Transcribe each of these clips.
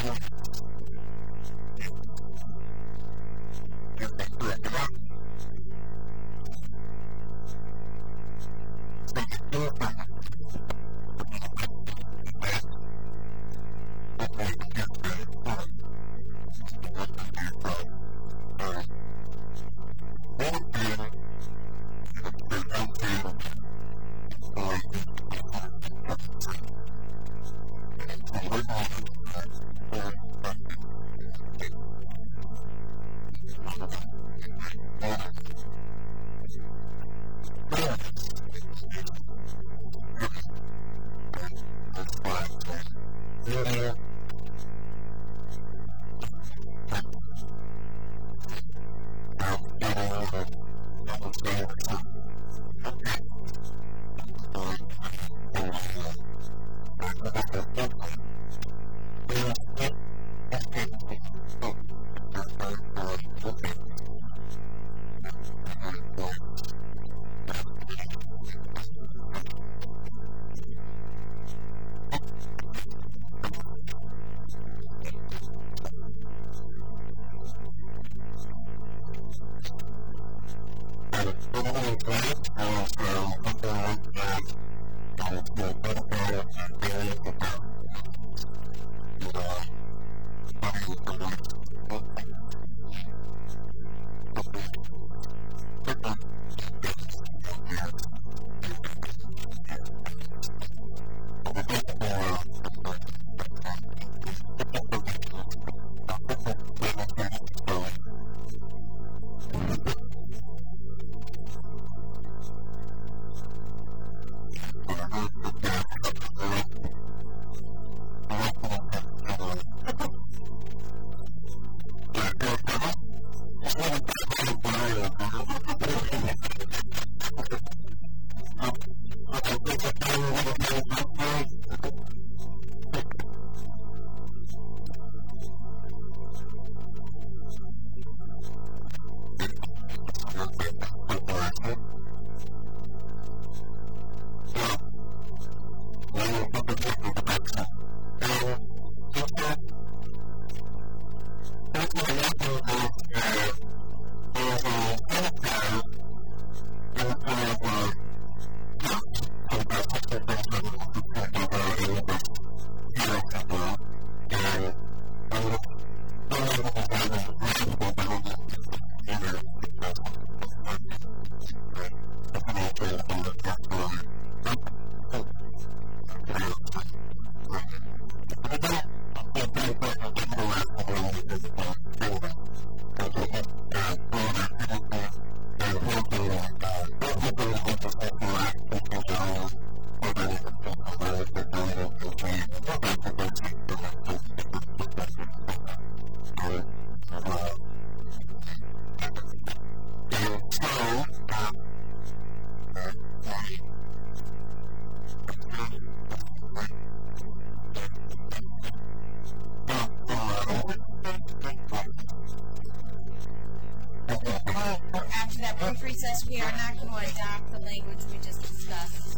recess, we are not going to adopt the language we just discussed.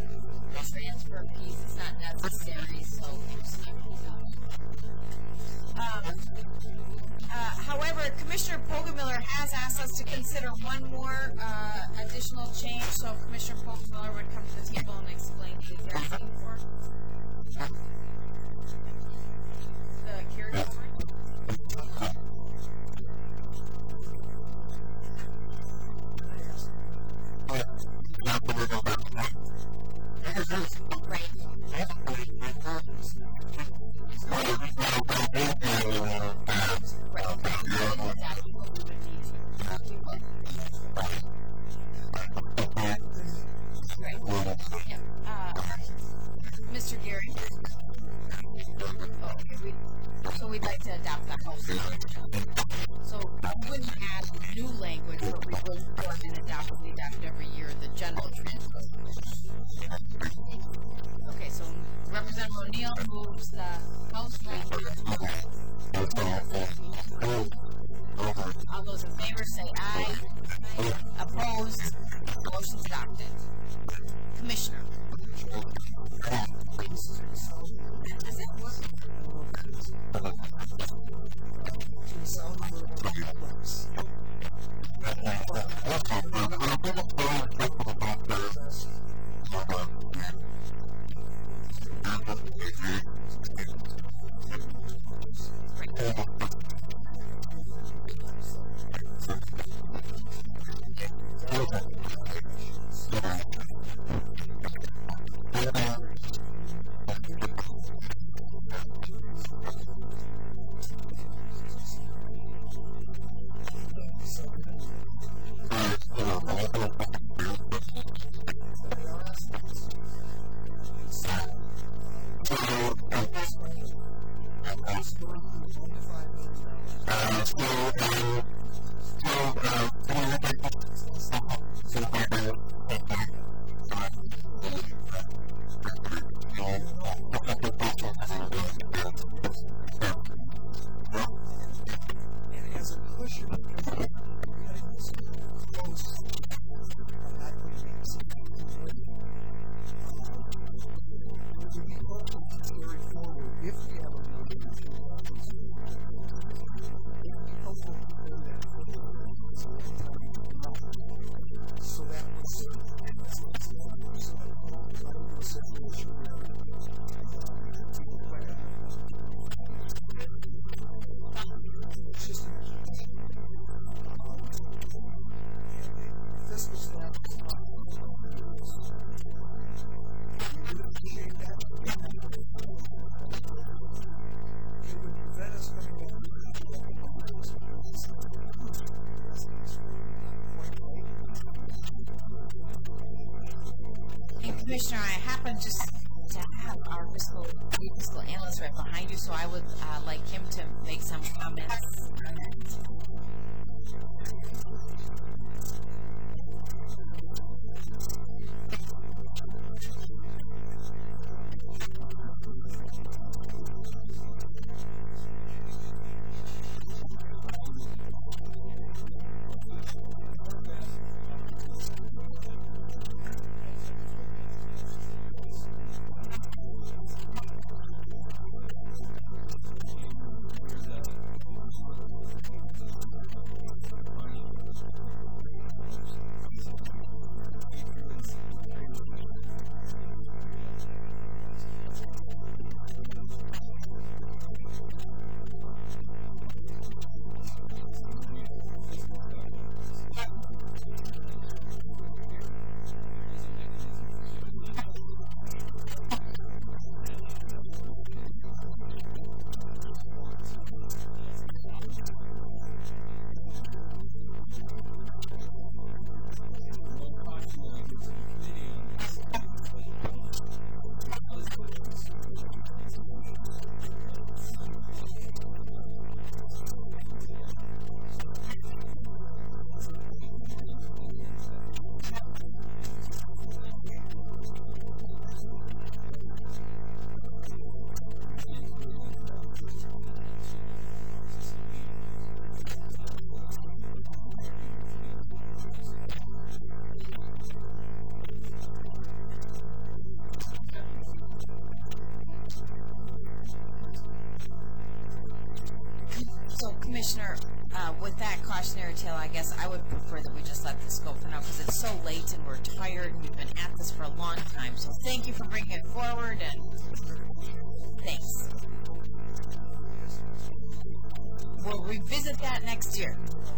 The transfer piece is not necessary, so however, Commissioner Poggemiller has asked us to consider one more additional change, so if Commissioner Poggemiller would come to the table and explain what he's asking for. Carry forward. Mr. Gary. So we'd like to adopt that motion. So we wouldn't add new language, but we would go ahead and adopt what we adopt every year, the general transfer. Okay, so Representative O'Neill moves the House language. All those in favor say aye. Opposed? Motion's adopted. Commissioner. Does that work? Commissioner, I happen just to have our fiscal analyst right behind you, so I would like him to make some comments on that. Commissioner, with that cautionary tale, I guess I would prefer that we just let this go for now because it's so late and we're tired and we've been at this for a long time. So thank you for bringing it forward and thanks. We'll revisit that next year.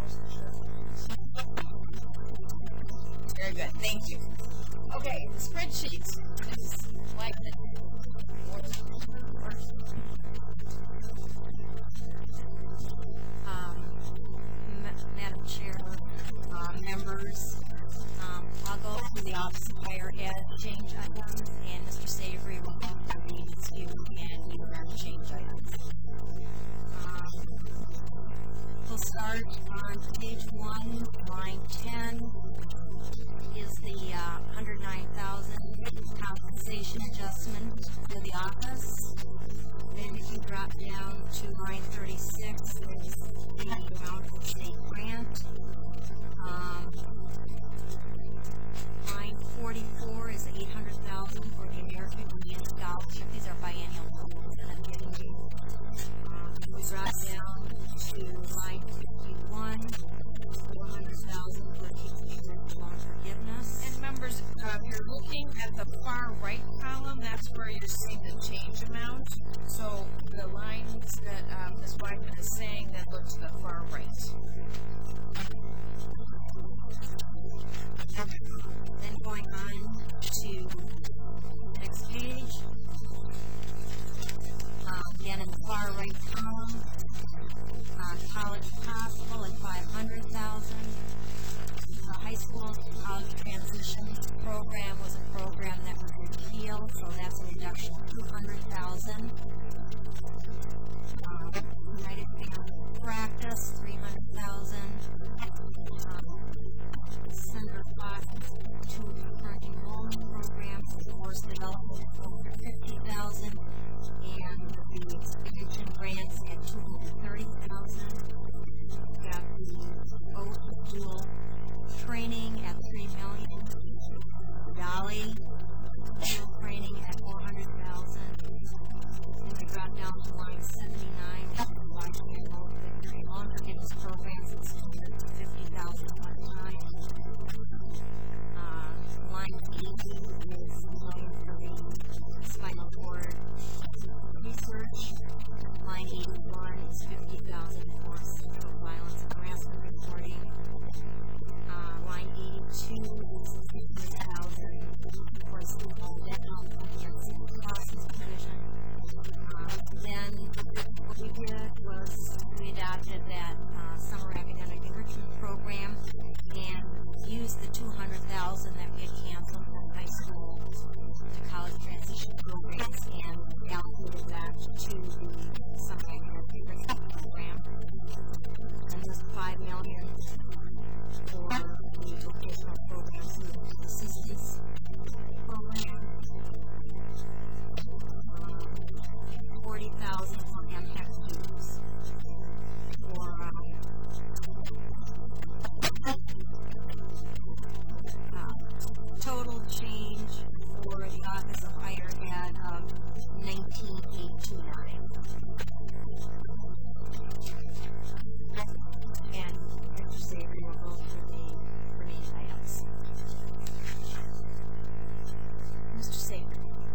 Very good. Thank you. Okay, spreadsheets. Ms. Wagner. Madam Chair, members, I'll go through the Office of Higher Ed change items, and Mr. Savory will go through the ESU and UR change items. We'll start on page 1, line 10, is the $109,000 compensation adjustment for the office. Then if you drop down to line 36, there's the amount of state grant. Line 44 is $800,000 for the American Indian Scholarship. These are biennial loans that I'm giving you. We drop down to line 51, $400,000 for teacher loan forgiveness. And members, if you're looking at the far right column, that's where you're seeing the change amount. So the lines that Ms. Weidman is saying that look to the far right. Then going on to the next page, again in the far right column, college possible at $500,000. The high school college transition program was a program that was repealed, so that's a reduction of $200,000. adopted that summer academic enrichment program and used the $200,000 that we had canceled from high school to college transition programs and allocated that to the summer academic enrichment program. And there's $5 million for the vocational programs and assistance program. 40,000 for MHEC dues. For total change for the Office of Higher Ed of $19,829. And Mr. Savory will go through the remaining items. Mr. Savory.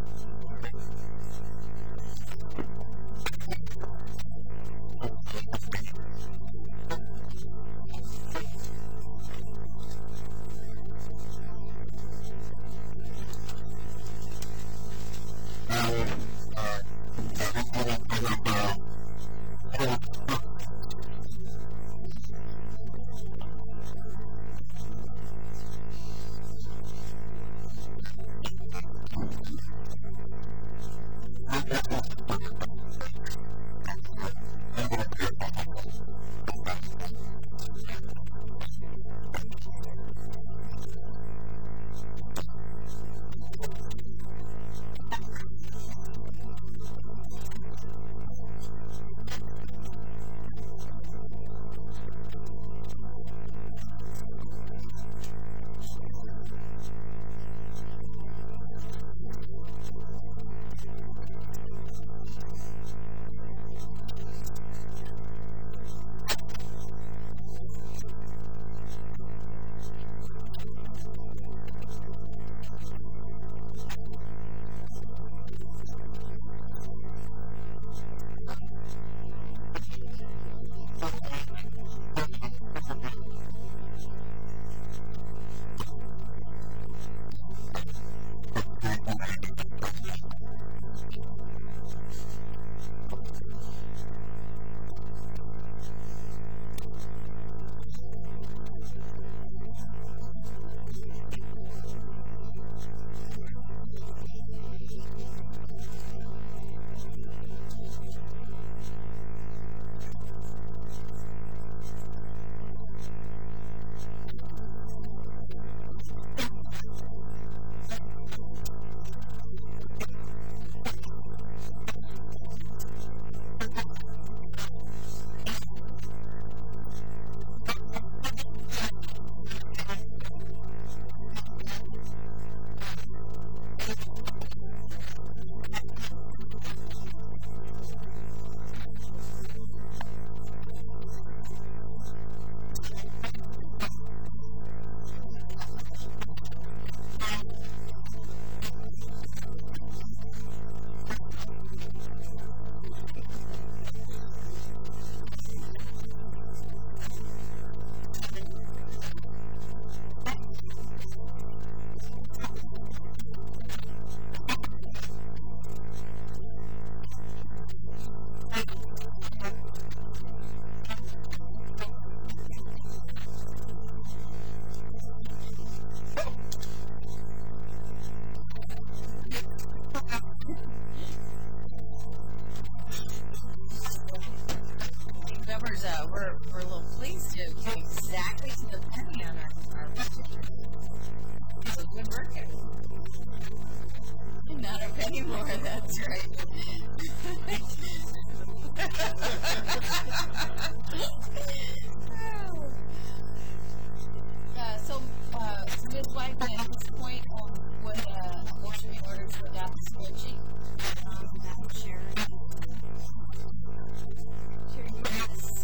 We're a little pleased to exactly to the penny on our budget. So good work, guys. Not a penny more, that's right. So Ms. Whiteman, at this point, would a motion be ordered to adopt the school sheet? Madam Chair. Yes.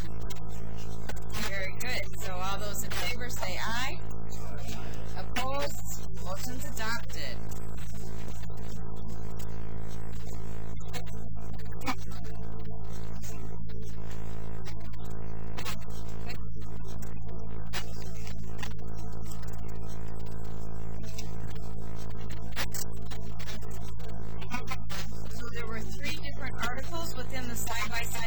Very good. So all those in favor say aye. Opposed? Motion's adopted.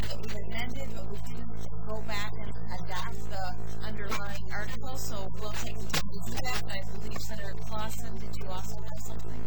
had that we amended, but we didn't go back and adapt the underlying article, so we'll take the time to do that. I believe Senator Clausen, did you also have something?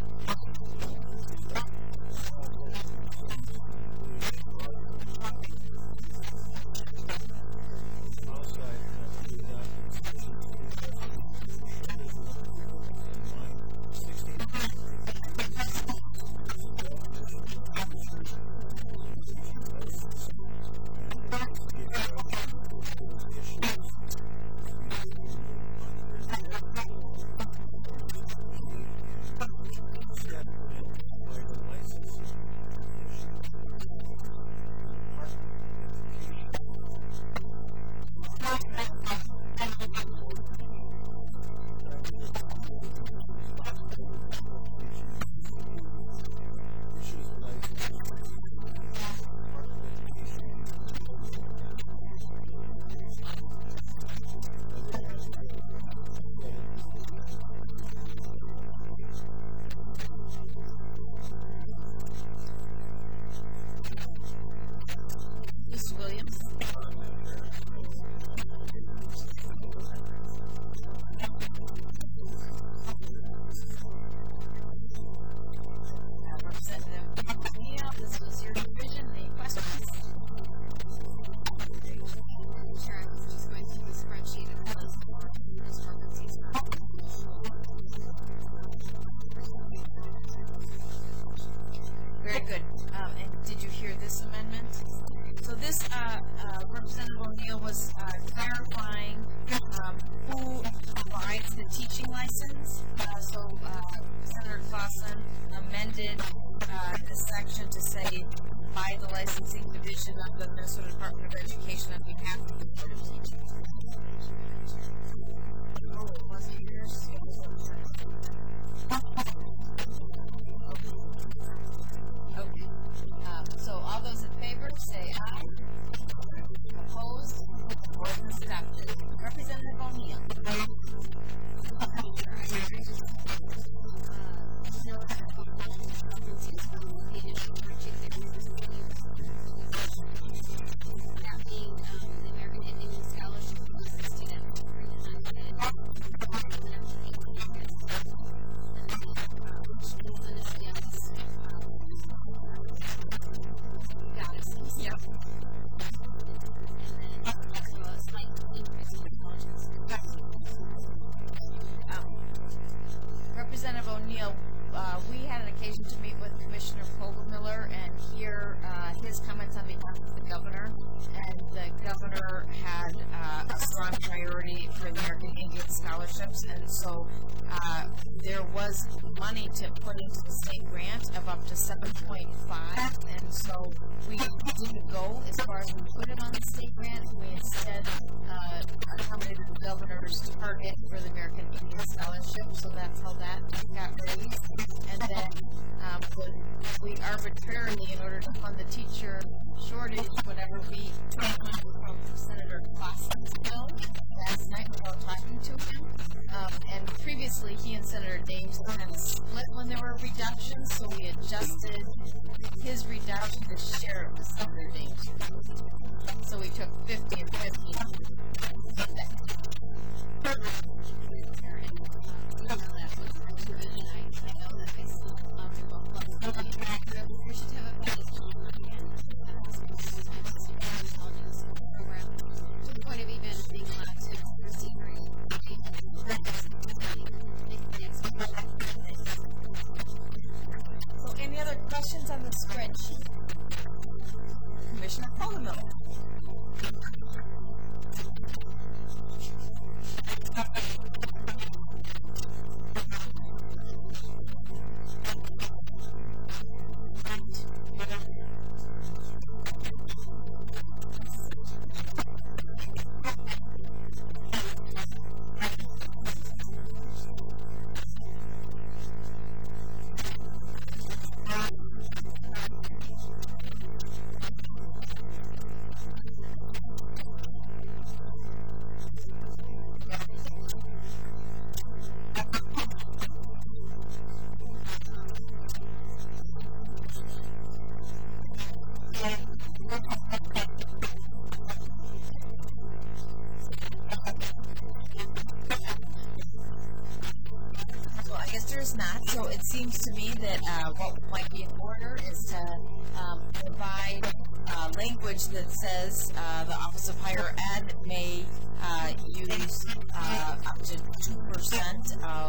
to me that what might be in order is to provide language that says the Office of Higher Ed may use up to 2% of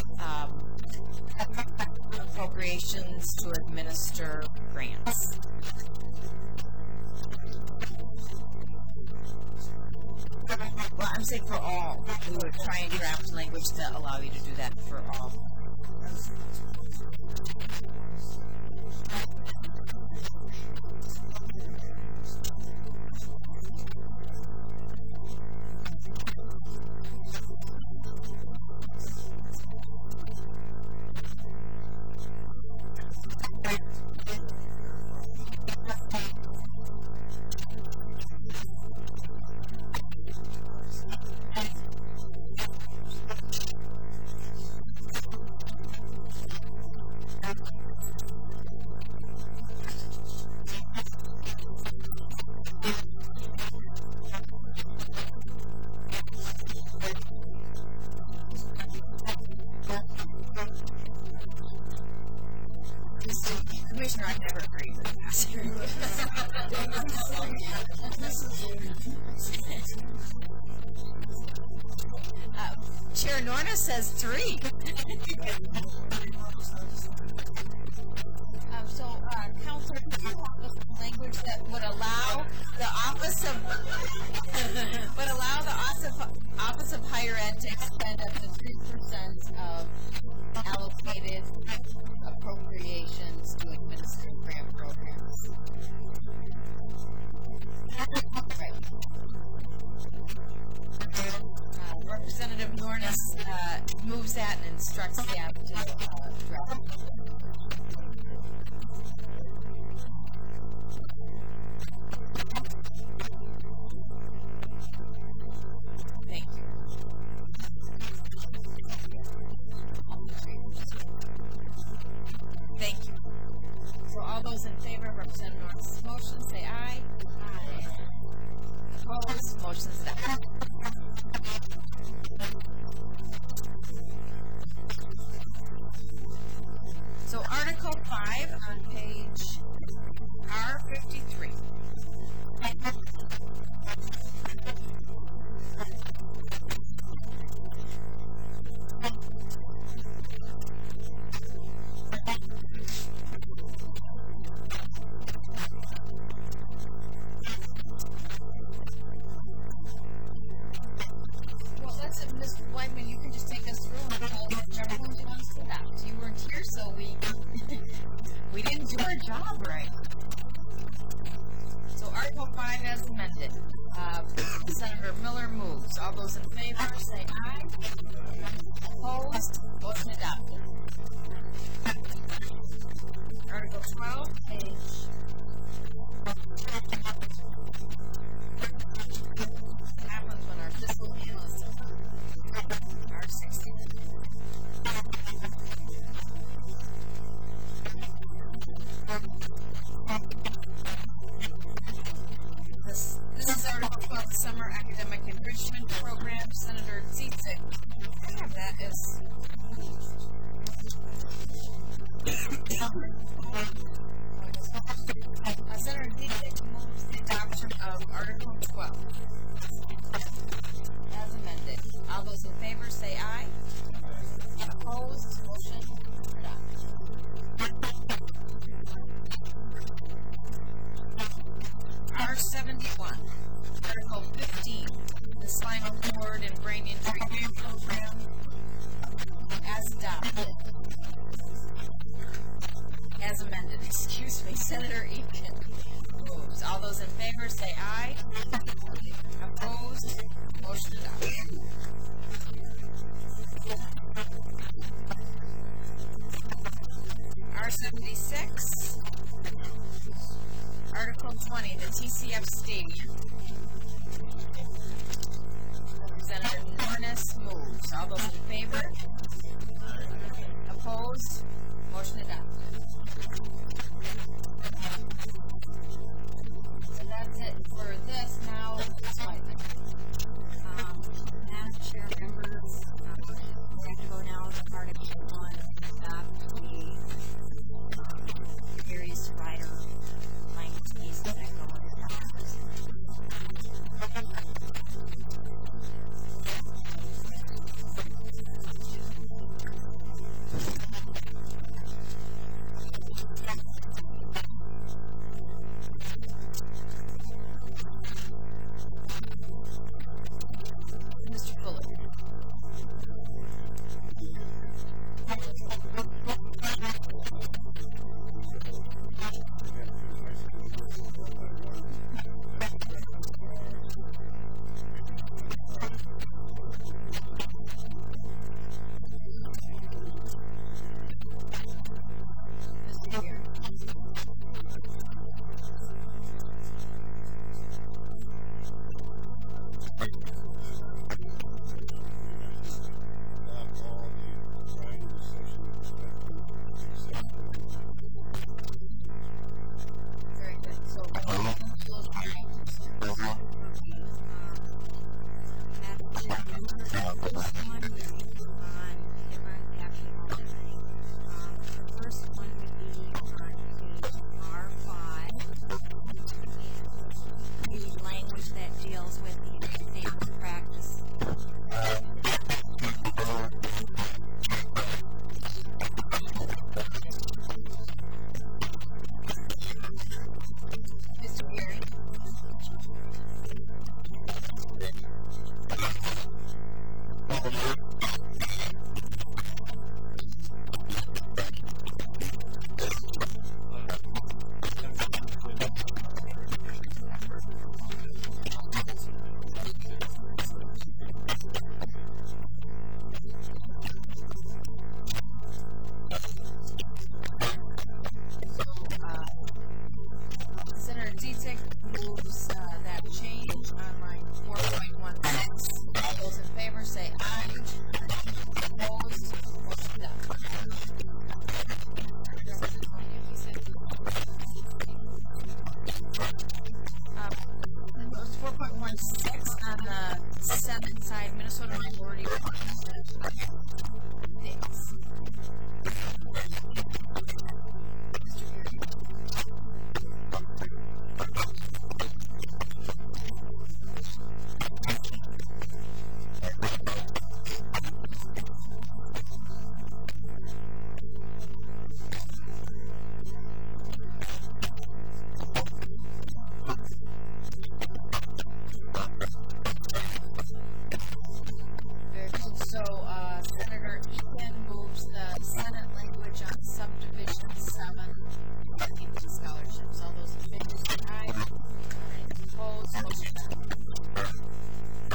appropriations to administer grants. Well, I'm saying for all. We would try and draft language to allow you to do that for all. Commissioner, I never agreed with that. Chair Norna says 3. Counselor, could you come up with language that would allow the Office of Higher Ed to expend up to 3% of allocated appropriations to administer grant programs? Right. Representative Nornis moves that and instructs staff to draft. Thank you. Thank you. So all those in favor of Representative Norris' motion, say aye. Aye. Opposed? Motion is adopted. So Article 5 on page R53. Well, that's it, Mr. Whiteman. You can just take us through and tell us whichever ones you want us to adopt. You weren't here, so we didn't do our job right. So Article 5 as amended. Senator Miller moves. All those in favor say aye. Opposed? Motion adopted. Article 12, page. What happens when our fiscal analysts are 60? This is Article 12, the Summer Academic Enrichment Program. Senator Dziedzic. I have that as Senator Dziedzic moves the adoption of Article 12 as amended. All those in favor say aye. Opposed? Motion adopted. R71, Article 15, the Spinal Cord and Brain Injury Grant Program, as adopted. As amended, excuse me. Senator Eakin moves. All those in favor say aye. Opposed? Motion adopted. R76, Article 20, the TCF Stadium. Representative Nornis moves. All those in favor? Opposed? Motion adopted. So that's it for this. Now, Madam Chair, members, we have to go now to Article 1, adopt the deals with the family practice. Mr. Perry? Senator Dziedzic moves that change on line 4.16. All those in favor say aye. Opposed? Motion done. It was 4.16 on the Senate side, Minnesota Minority Report. Thanks. Mr. Perry? Very good. So, Senator Eakin moves the Senate language on subdivision 7, teaching scholarships. All those in favor say aye. Opposed? Motion done.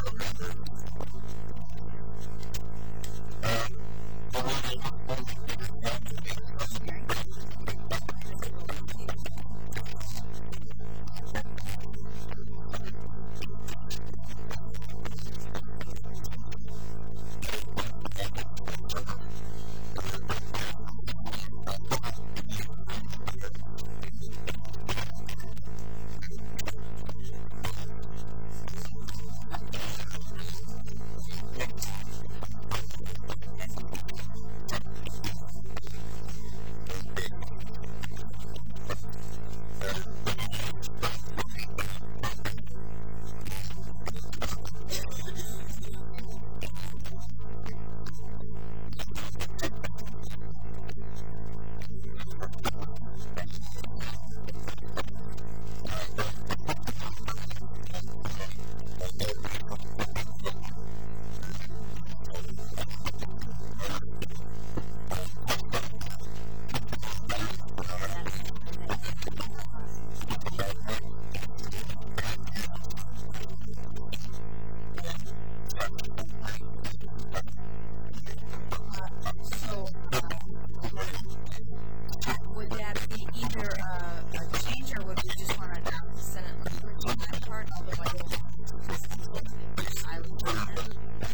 Would that be either a change or would we just want to adopt the Senate language on that part? Although I don't I would do that.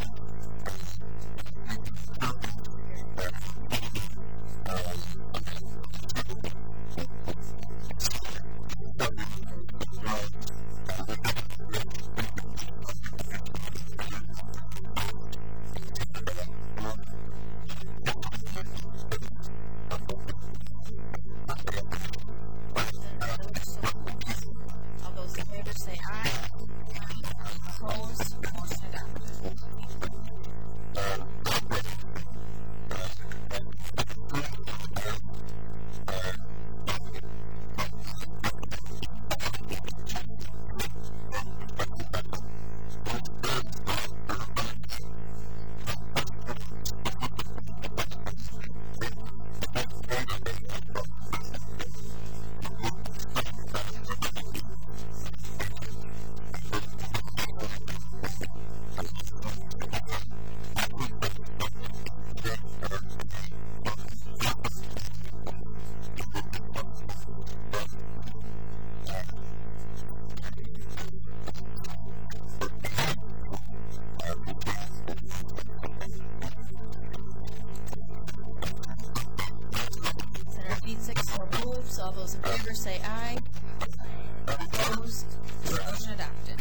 All those in favor say aye. Opposed? Motion adopted. All those in favor say aye. Opposed? Motion adopted.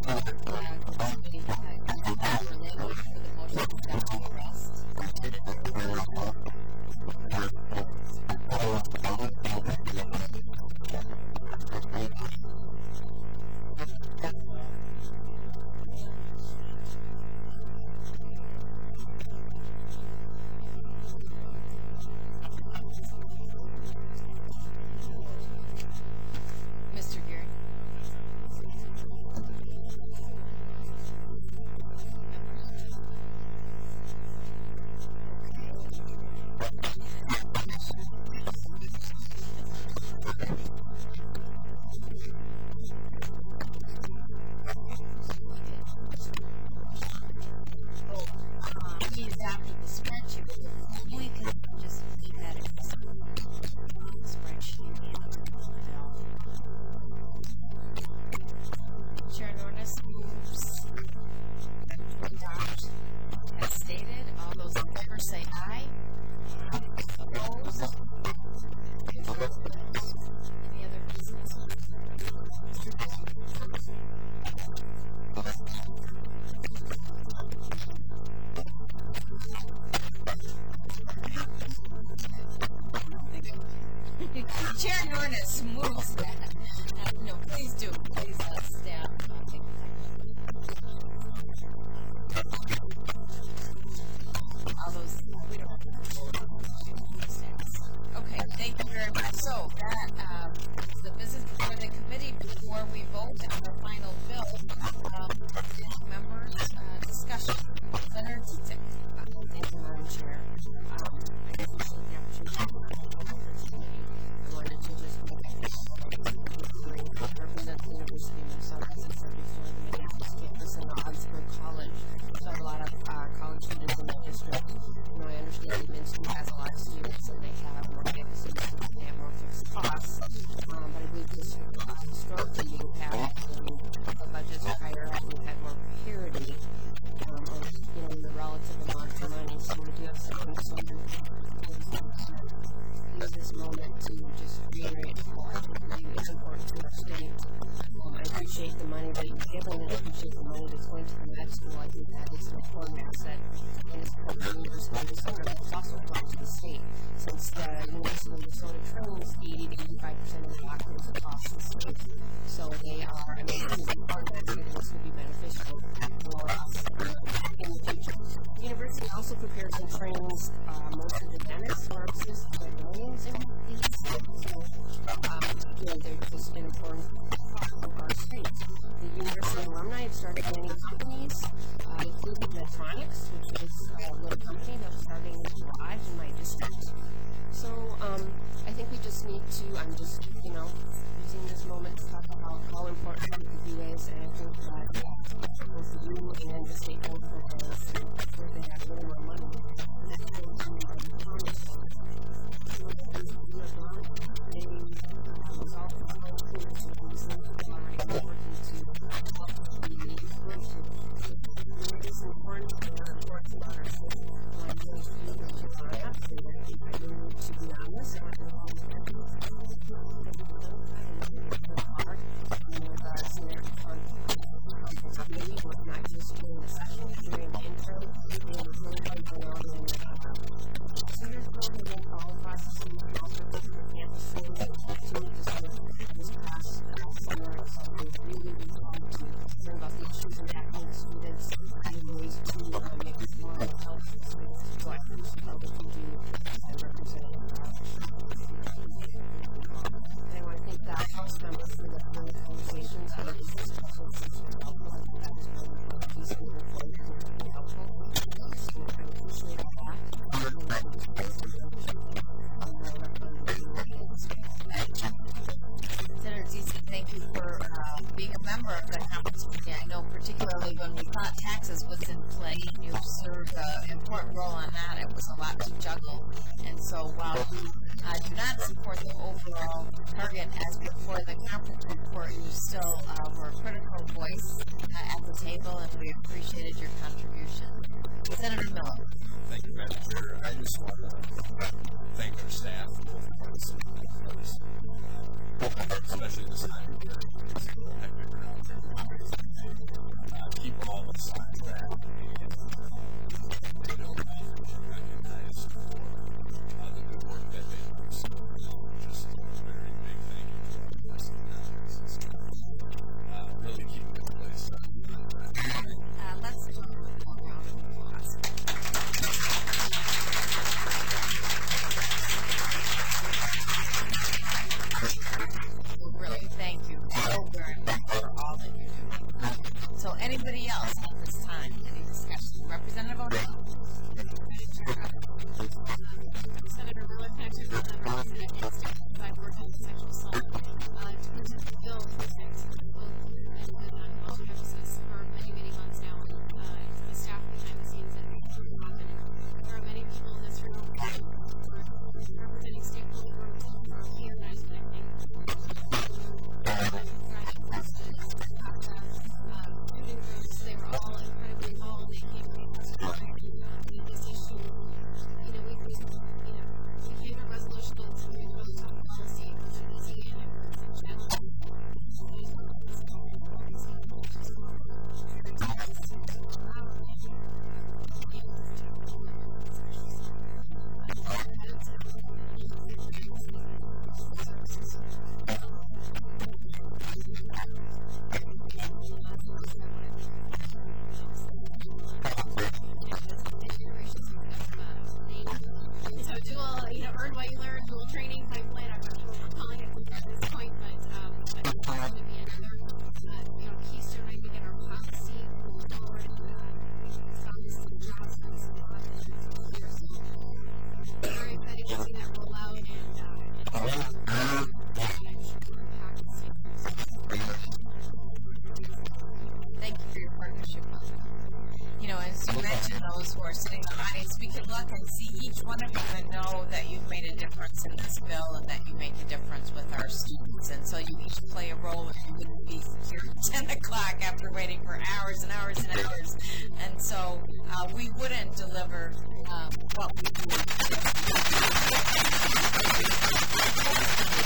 Committee had for language for the motion that we addressed. Mr. Gearing. He's after the spreadsheet. We can just leave that as a spreadsheet. Chair Nornis moves to adopt as stated. All those in favor say aye. Opposed? Any other business? Chair Nornis moves that. No, please do. Please let staff take all those. We don't have to staff. Okay, thank you very much. So that the business before the committee. Before we vote on the final bill, members discussion. Senator Dziedzic. Thank you, Madam Chair. I appreciate the opportunity to I wanted to just represent the University of Minnesota, as I said before, the Minneapolis campus and the Augsburg College. So I have a lot of college students in my district. You know, I understand that Minnesota has a lot of students and they have more campuses and they have more fixed costs. But I believe this historically you have the budgets are higher and we've had more parity in the relative amount of money. So we do have some concern. Use this moment to just reiterate how I believe it's important to our state. I appreciate the money that you've given and I appreciate the money that's going to the med school. I think that is an important asset and it's part of the University of Minnesota, but it's also important to the state since the University of Minnesota trains 80 to 85% of the doctors across the state. So they are, I mean, it's important that this will be beneficial for us in the future. The university also prepares and trains most of the dentists, pharmacists, veterinarians in these states. So, they're just an important part of our state. The university alumni have started many companies, including Medtronics, which is a little company that was starting in the garage in my district. So, I think we just need to, I'm just, using this moment to talk about how important the review is, and I think that both you and the state board programs, where they have a little more money, they resolve the problem to already working to help the corruption. It is important to our state. I think you have to be on this and hard in regards to their committee, not just during the session, during the interim, and really going on in Senator's building and all processes and also different campuses to this past summer. So we're really trying to learn about the issues impacting the students and ways to make this more helpful. So I appreciate all that you do and representing and I want to thank the House members for the conversations. I think this is also helpful. I think that is really important piece of the report and really helpful. So I appreciate that. Senator Dziedzic, thank you for being a member of the conference committee. I know particularly particularly when we thought taxes was in play, and you served an important role on that. It was a lot to juggle. And so while you do not support the overall target as before the conference report, you still were a critical voice at the table, and we appreciated your contribution. Senator Miller. Thank you, Madam Chair. I just want to thank our staff, both parts and others, especially this time of year. It's a little hectic around here. Keep all of us on track and recognized for the good work that they do. So just a very big thank you to our person members and staff. Really keeping the place on track. Let's do a round of applause. Really, thank you so very much for all that you do. So anybody else at this time? Any discussion? Representative O'Neill. Senator Miller, connected with the representative against I've worked on sexual assault. In terms of the bill, for example, and also have this for many, many months now, and the staff behind the scenes and there are many people in this room who are representing stakeholder groups who are key organized connecting. They were all incredibly involved. They came to this issue. We came to a resolution and we could really talk policy and easy and challenging. So dual, earn what you learn, dual training pipeline. I'm not sure what I'm calling it at this point, but I think it's going to be another, keystone, I think, in our policy going forward. We found some jobs and some years. So very excited to see that roll out, and I'm sure impact is Thank you for your partnership on that. As you mentioned, those who are sitting in the audience, we can look and see each one of you and know that you've made a difference in this bill and that you make a difference with our students. And so you each play a role, and you wouldn't be here at 10 o'clock after waiting for hours and hours and hours. And so we wouldn't deliver what we do.